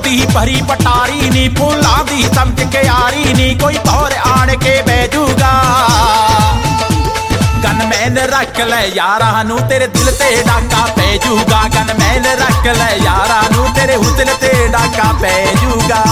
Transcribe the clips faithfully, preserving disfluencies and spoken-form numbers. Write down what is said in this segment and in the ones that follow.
दी भरी पटारी नी, फुल्लां दी समझ के यारी नी, कोई तौर आण के बैजूगा। गनमैन रख ले यारा नू तेरे दिल ते डाका पैजूगा। गनमैन रख ले यारा नू तेरे हुस्न ते डाका पैजूगा।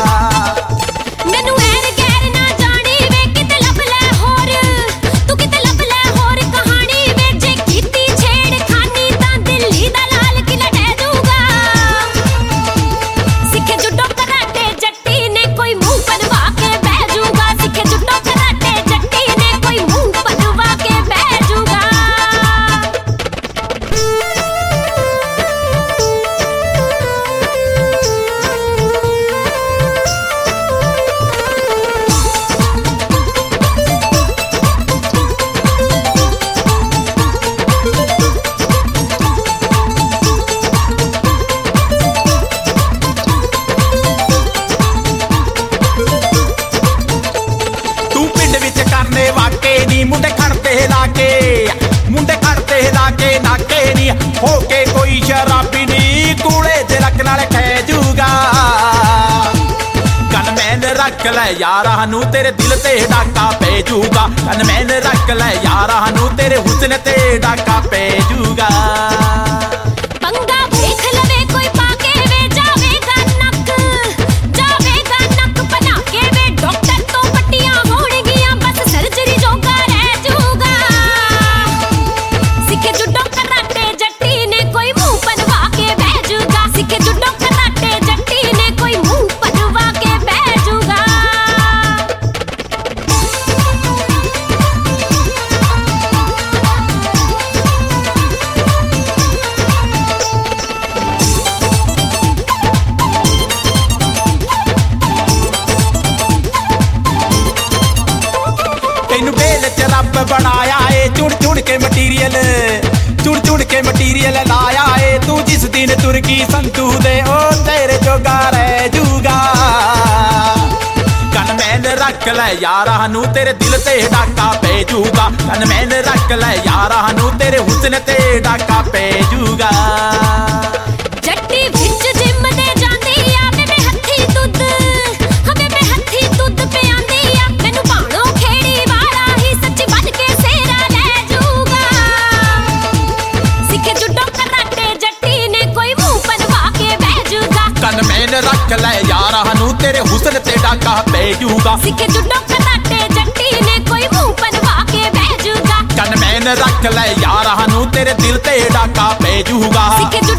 मुंडे खड़ते लाके मुंडे खड़ते लाके नाके नी, होके कोई शराबी नी, कूड़े तिलक नाल खैजूगा। गनमैन रख ले यारा नू तेरे दिल ते डाका पैजूगा। गनमैन रख ले यारा नू तेरे हुस्न ते डाका पैजूगा। रब बनाया है चुड़ चुड़ के मटीरियल, चुड़ चुड़ के मटीरियल लाया है। तू जिस दिन तुर्की संतू दे ओ तेरे जोगा रह जूगा। गनमैन रख ले यारा नू तेरे दिल ते डाका पैजूगा। गनमैन रख ले यारा नू तेरे हुस्न ते डाका पैजूगा। गनमैन रख ले यारा नू तेरे हुस्न ते डाका पैजूगा। सिखे जुडो कराटे जट्टी ने कोई मुंह बनवा के बैजूगा। गनमैन रख ले यारा नू तेरे दिल ते डाका पैजूगा।